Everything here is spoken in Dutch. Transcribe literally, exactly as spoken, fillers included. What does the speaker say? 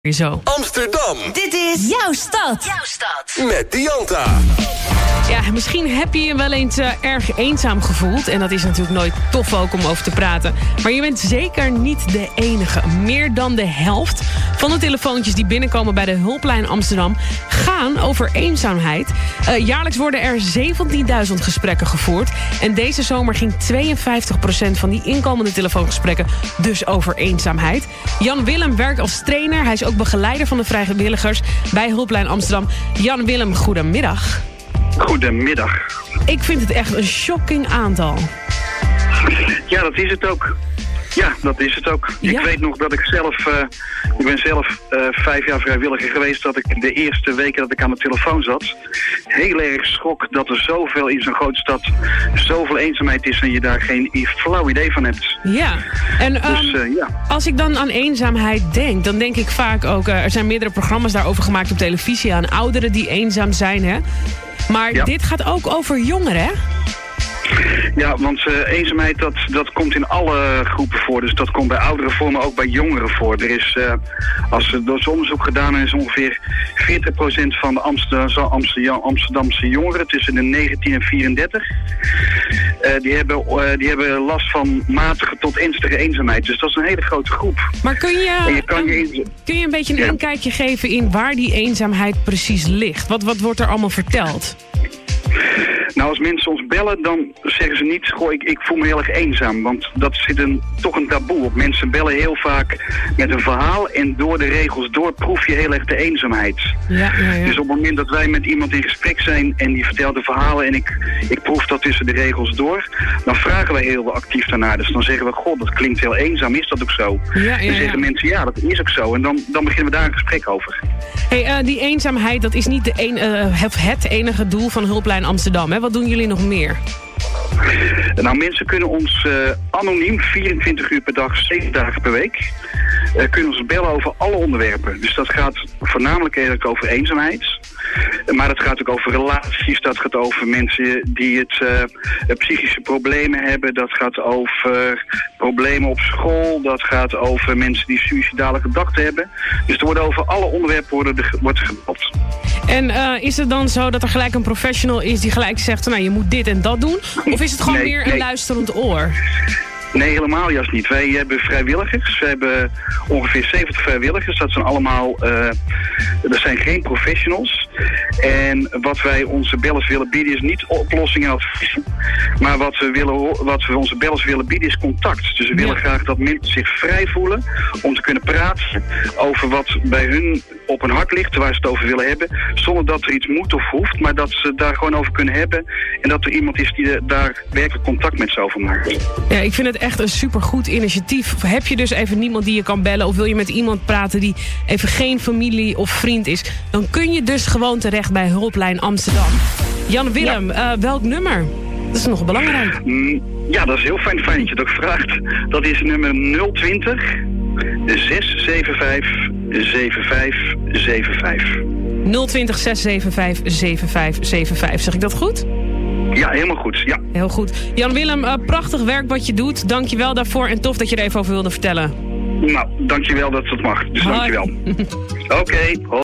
Zo. Amsterdam. Dit is jouw stad. Jouw stad. Met Dianta. Ja, misschien heb je je wel eens uh, erg eenzaam gevoeld. En dat is natuurlijk nooit tof ook om over te praten. Maar je bent zeker niet de enige. Meer dan de helft van de telefoontjes die binnenkomen bij de Hulplijn Amsterdam gaan over eenzaamheid. Uh, jaarlijks worden er zeventienduizend gesprekken gevoerd. En deze zomer ging tweeënvijftig procent van die inkomende telefoongesprekken dus over eenzaamheid. Jan Willem werkt als trainer. Hij is ook begeleider van de vrijwilligers bij Hulplijn Amsterdam. Jan Willem, goedemiddag. Goedemiddag. Ik vind het echt een shocking aantal. Ja, dat is het ook. Ja, dat is het ook. Ja. Ik weet nog dat ik zelf, uh, ik ben zelf uh, vijf jaar vrijwilliger geweest, dat ik de eerste weken dat ik aan de telefoon zat, heel erg schrok dat er zoveel in zo'n grote stad, zoveel eenzaamheid is en je daar geen flauw idee van hebt. Ja, en um, dus, uh, ja. als ik dan aan eenzaamheid denk, dan denk ik vaak ook, uh, er zijn meerdere programma's daarover gemaakt op televisie aan ouderen die eenzaam zijn, hè? Maar ja. Dit gaat ook over jongeren, hè? Ja, want uh, eenzaamheid dat, dat komt in alle groepen voor. Dus dat komt bij ouderen voor, maar ook bij jongeren voor. Er is, uh, als er door het onderzoek gedaan is, ongeveer veertig procent van de Amsterdam, Amsterdam, Amsterdamse jongeren tussen de negentien en vierendertig. Uh, die, hebben, uh, die hebben last van matige tot ernstige eenzaamheid. Dus dat is een hele grote groep. Maar kun je, je, kan um, je, kun je een beetje een ja. inkijkje geven in waar die eenzaamheid precies ligt? Wat, wat wordt er allemaal verteld? Nou, als mensen ons bellen, dan zeggen ze niet, goh, ik, ik voel me heel erg eenzaam. Want dat zit een, toch een taboe op. Mensen bellen heel vaak met een verhaal en door de regels door proef je heel erg de eenzaamheid. Ja, ja, ja. Dus op het moment dat wij met iemand in gesprek zijn en die vertelt de verhalen en ik, ik proef dat tussen de regels door, dan vragen wij heel actief daarnaar. Dus dan zeggen we, god, dat klinkt heel eenzaam, is dat ook zo? Ja, ja, dan zeggen ja. mensen, ja, dat is ook zo. En dan, dan beginnen we daar een gesprek over. Hey, uh, die eenzaamheid, dat is niet de een, uh, het enige doel van Hulplijn Amsterdam, hè? Wat doen jullie nog meer? Nou, mensen kunnen ons uh, anoniem vierentwintig uur per dag, zeven dagen per week, uh, kunnen ons bellen over alle onderwerpen. Dus dat gaat voornamelijk eigenlijk over eenzaamheid. Maar dat gaat ook over relaties, dat gaat over mensen die het uh, psychische problemen hebben. Dat gaat over uh, problemen op school. Dat gaat over mensen die suïcidale gedachten hebben. Dus er worden over alle onderwerpen worden de, wordt gebeld. En uh, is het dan zo dat er gelijk een professional is die gelijk zegt, nou, je moet dit en dat doen? Of is het gewoon nee, meer nee. een luisterend oor? Nee, helemaal juist niet. Wij hebben vrijwilligers. We hebben ongeveer zeventig vrijwilligers. Dat zijn allemaal, uh, dat zijn geen professionals. En wat wij onze bellers willen bieden is niet oplossingen en adviezen. Maar wat we, willen, wat we onze bellers willen bieden is contact. Dus we willen ja. graag dat mensen zich vrij voelen om te kunnen praten over wat bij hun op hun hart ligt, waar ze het over willen hebben. Zonder dat er iets moet of hoeft, maar dat ze daar gewoon over kunnen hebben. En dat er iemand is die de, daar werkelijk contact met ze over maakt. Ja, ik vind het echt een supergoed initiatief. Heb je dus even niemand die je kan bellen of wil je met iemand praten die even geen familie of vriend is, dan kun je dus gewoon terecht bij Hulplijn Amsterdam. Jan Willem, ja. uh, welk nummer? Dat is nog belangrijk. Mm, ja, dat is heel fijn, fijn dat je het ook vraagt. Dat is nummer nul twintig zes zeven vijf zeven vijf zeven vijf. nul twintig zes zeven vijf zeven vijf zeven vijf. Zeg ik dat goed? Ja, helemaal goed. Ja. Heel goed. Jan Willem, uh, prachtig werk wat je doet. Dank je wel daarvoor en tof dat je er even over wilde vertellen. Nou, dank je wel dat het mag. Dus dank je wel. Oké. Okay.